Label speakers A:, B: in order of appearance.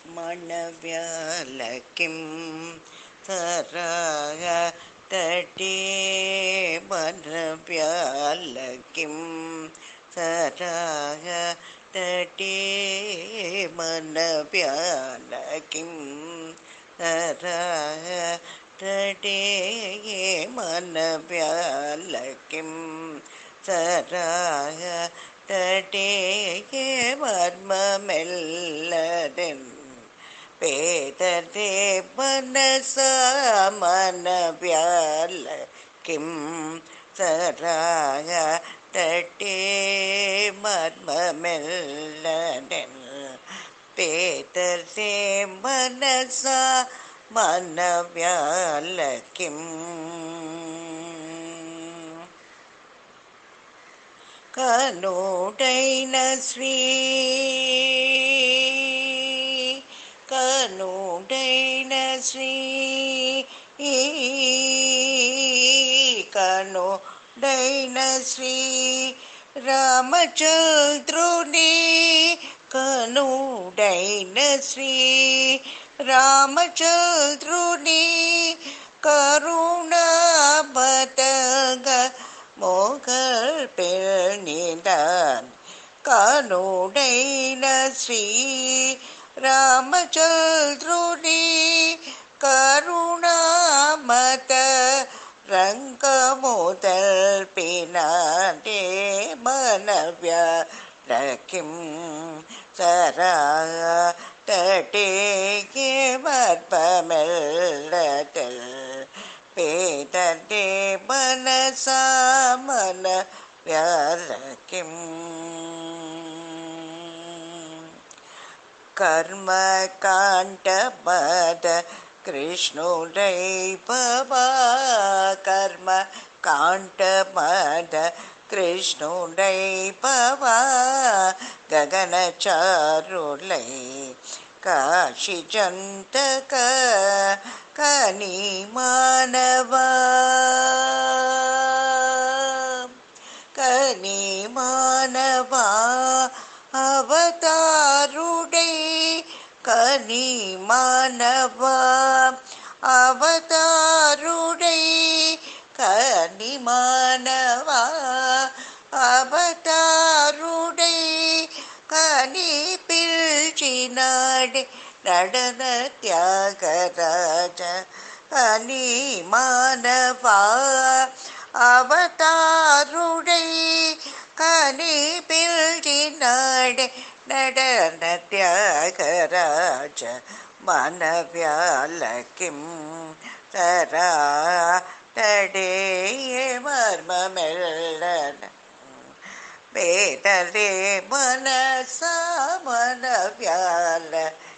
A: मनव्यालकिं सराग तटे मनव्यालकिं सराग तटे मनव्यालकिं सराग तटे मनव्यालकिं सराग तटे मर्ममेल्लदन् पेदते मनसा मनव्यालकिं सराग तटे मर्ममेल्लदन् पेदते मनसा मनव्यालकिं కనుడైన శ్రీ కనుడైన శ్రీ కనుడైన శ్రీ రామచంద్రుని కనుడైన శ్రీ రామచంద్రుని కరుణాబతగా మోగల్ పెళ్నిదాన్ కనుడైన శ్రీ రామచంద్రుని కరుణామత రంగముదల్పినాడే మనవ్యాలకిం సరాగ తటే మర్మమెల్లదల్ పేదతే మనసా మనవ్యాలకిం కర్మకాండమద కృష్ణుడై భవా కర్మకాండమద కృష్ణుడై భవా గగనచారులై కాశిజంతక కని మానవా కని మానవా అవతారుడై కని మానవా అవతారుడై కని మానవా అవతారుడై కని పిల్చినాడే నడన త్యాగరాజ కని మానవా అవతారుడై కని పిల్చినాడే నడన త్యాగరాజ మనవ్యాలకిం సరా తడే మర్మమెల్లన పేదలే మనసా మనవ్యాల